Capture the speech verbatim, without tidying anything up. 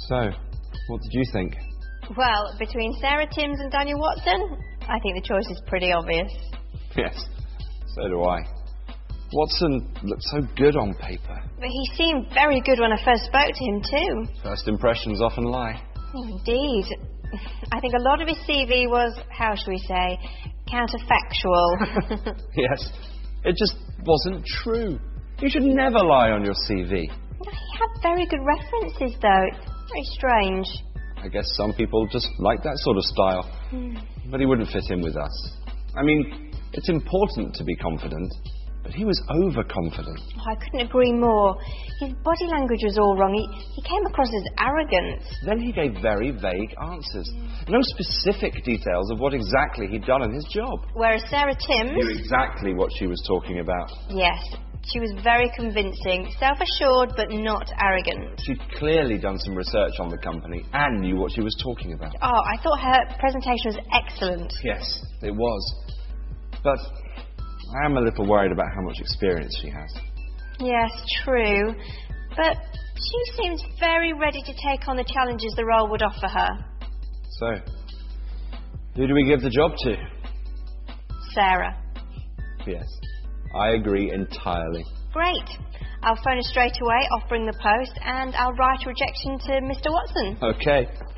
So, what did you think? Well, between Sarah Timms and Daniel Watson, I think the choice is pretty obvious. Yes, so do I. Watson looked so good on paper. But he seemed very good when I first spoke to him too. First impressions often lie. Oh, indeed. I think a lot of his C V was, how shall we say, counterfactual. Yes, it just wasn't true. You should never lie on your C V. He had very good references though. It's very strange. I guess some people just like that sort of style. Hmm. But he wouldn't fit in with us. I mean, it's important to be confident, but he was overconfident. Oh, I couldn't agree more. His body language was all wrong. He, he came across as arrogant. Then he gave very vague answers. No specific details of what exactly he'd done in his job. Whereas Sarah Timms... Knew exactly what she was talking about. Yes, she was very convincing, self-assured but not arrogant. She'd clearly done some research on the company and knew what she was talking about. Oh, I thought her presentation was excellent. Yes, it was. But I am a little worried about how much experience she has. Yes, true. But she seems very ready to take on the challenges the role would offer her. So, who do we give the job to? Sarah. Yes, I agree entirely. Great. I'll phone her straight away, offering the post, and I'll write a rejection to Mister Watson. Okay.